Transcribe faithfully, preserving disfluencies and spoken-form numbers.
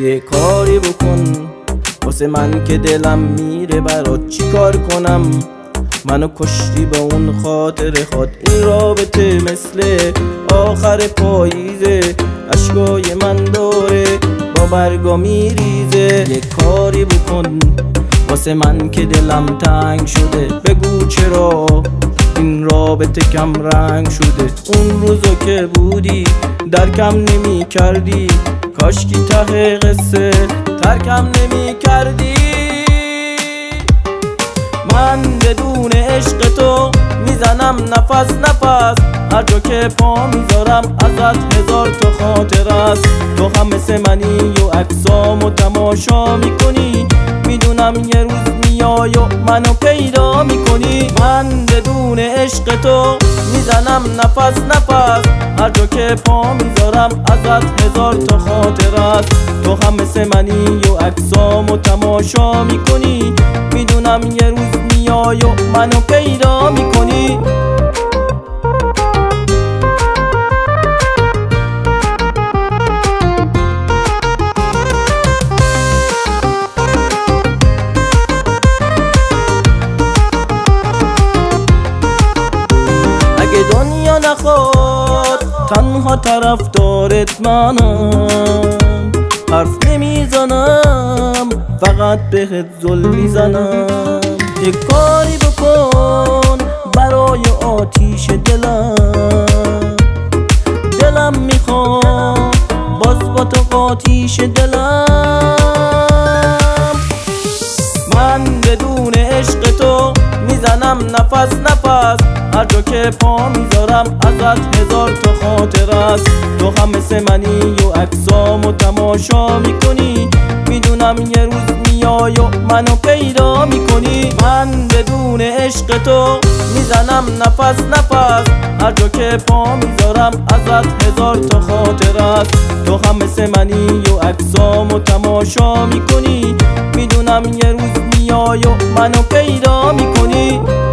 یه کاری بکن واسه من که دلم میره برات، چی کار کنم؟ منو کشتی با اون خاطر خود. این رابطه مثل آخر پاییزه، اشکای من داره با برگا میریزه. یه کاری بکن واسه من که دلم تنگ شده، بگو چرا این رابطه کم رنگ شده. اون روزا که بودی درکم نمی کردی، کاشکی ته قصه ترکم نمی کردی. من بدون عشق تو میزنم نفس نفس، هر جا که پا میذارم ازت هزار تا خاطر است. تو هم مثل منی و عکسامو تماشا میکنی، میدونم یه روز میای و منو پیدا میکنی. من بدون عشق تو میزنم نفس نفس، هر جا که پا میذارم ازت هزار تا خاطر است. تو هم مثل منی و عکسامو تماشا میکنی، میدونم یه روز میای و منو پیدا میکنی. اگه دنیا نخواد تنها طرفدارت منم، حرف نمیزنم فقط بهت زل میزنم. یه کاری بکن برای آتیش دلم، دلم میخواد باز با تو آتیش دلم. من بدون عشق تو میزنم نفس نفس، هر جا که پا میذارم ازت هزار تا خاطر است. تو هم مثل منی و عکسامو تماشا میکنی، میدونم یه روز میای و منو پیدا میکنی. من بدون عشق تو میزنم نفس نفس، هر جا که پا میذارم ازت هزار تا خاطر است. تو هم مثل منی و عکسامو تماشا میکنی، میدونم یه روز میای و منو پیدا میکنی.